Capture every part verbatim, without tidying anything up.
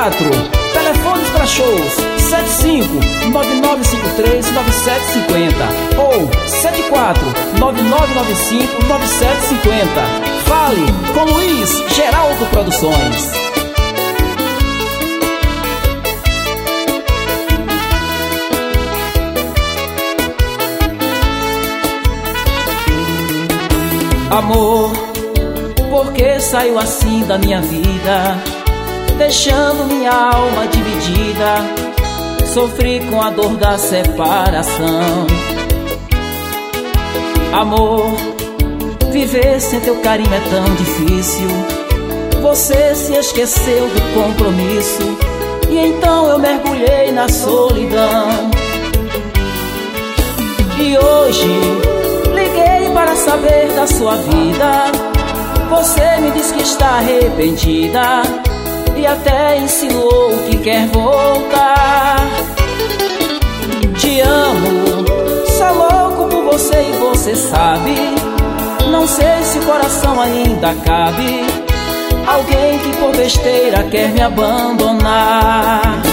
Teatro. Telefones para shows sete cinco nove nove cinco três nove sete cinco zero ou sete quatro nove nove nove cinco nove sete cinco zero. Fale com Luiz Geraldo Produções. Amor, por que saiu assim da minha vida, deixando minha alma dividida? Sofri com a dor da separação. Amor, viver sem teu carinho é tão difícil. Você se esqueceu do compromisso e então eu mergulhei na solidão. E hoje liguei para saber da sua vida. Você me diz que está arrependida e até insinuou que quer voltar. Te amo, sou louco por você e você sabe. Não sei se o coração ainda cabe alguém que por besteira quer me abandonar.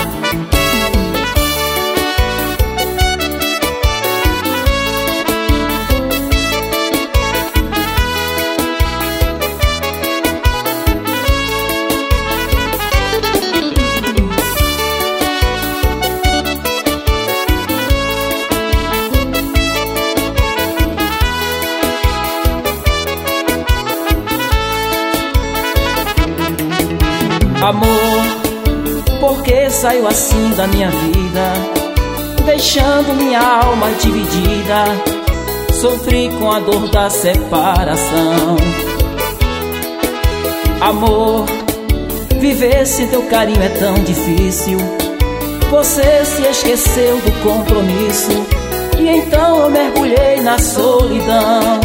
Amor, por que saiu assim da minha vida, deixando minha alma dividida? Sofri com a dor da separação. Amor, viver sem teu carinho é tão difícil. Você se esqueceu do compromisso e então eu mergulhei na solidão.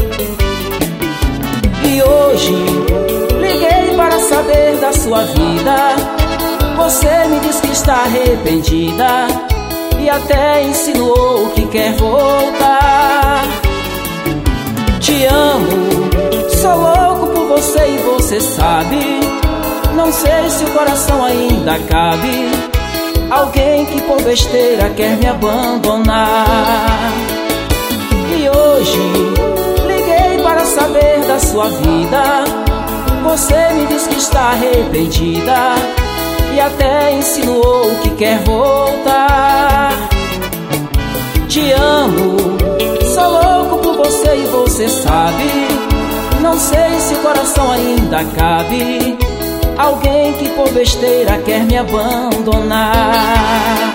E hoje liguei para saber da sua vida. Você me diz que está arrependida e até insinuou que quer voltar. Te amo, sou louco por você e você sabe. Não sei se o coração ainda cabe alguém que por besteira quer me abandonar. E hoje liguei para saber da sua vida. Você me diz que está arrependida e até insinuou que quer voltar. Te amo, sou louco por você e você sabe. Não sei se o coração ainda cabe alguém que por besteira quer me abandonar.